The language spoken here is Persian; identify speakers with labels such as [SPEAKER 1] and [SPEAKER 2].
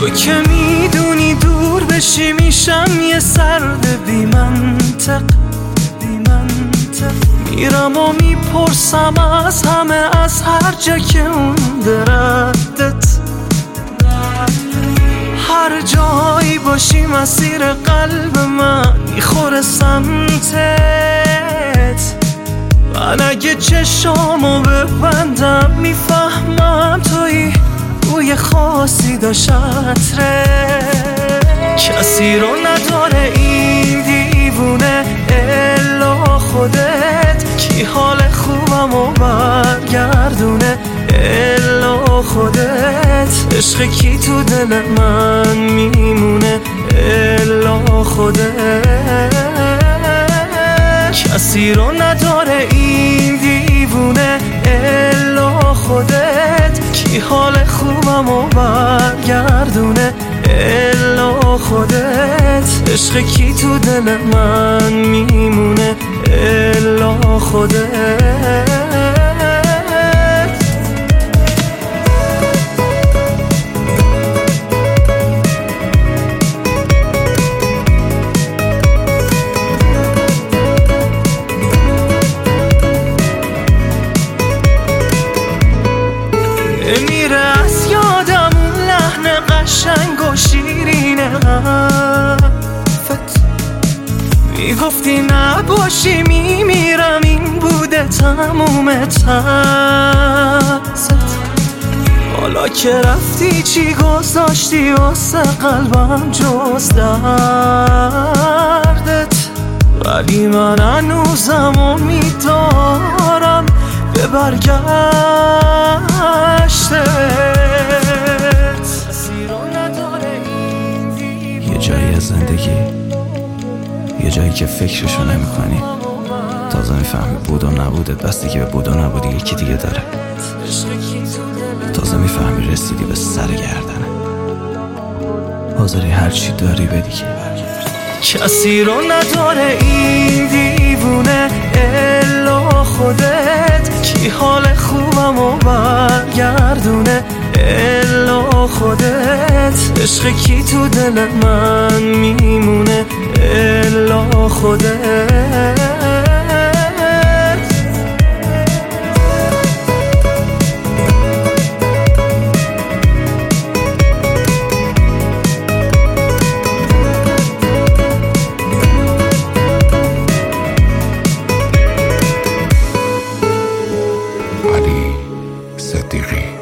[SPEAKER 1] تو که میدونی دور بشی میشم یه سرد بی منطق. میرم و میپرسم از همه، از هر جا که اون ردت. هر جایی باشی مسیر قلب من میخوره سمتت. من اگه چشامو ببندم میفهمم توی بوی خاصی داشت عطره. کسی رو نداره این دیوونه الا خودت. کی حال خوبم و برگردونه الا خودت. عشق کی تو دل من میمونه الا خودت. کسی رو نداره این دیوونه الا خودت. کی حال خوبم و برگردونه الا خودت. عشق کی تو دل من میمونه الا خودت. میره از یادم اون لحن قشنگ و شیرین حرفت. میگفتی نباشی میمیرم، این بوده تموم ترست. حالا که رفتی چی گذاشتی واسه قلبم جز دردت؟ ولی من هنوزم امیدوارم به برگشتت.
[SPEAKER 2] یه جایی از زندگی، یه جایی که فکرشو نمی کنی، تازه میفهمی بود و نبودت بستگی به بود و نبودی یکی دیگه داره. تازه میفهمی رسیدی به سر گردنه، حاضری هرچی داری بدی که
[SPEAKER 1] کسی رو نداره این دیوونه الا خودت. کی حال خوبم و برگردونه الا خودت. عشق کی تو دل من میمونه الا خودت.
[SPEAKER 3] علی صدیقی.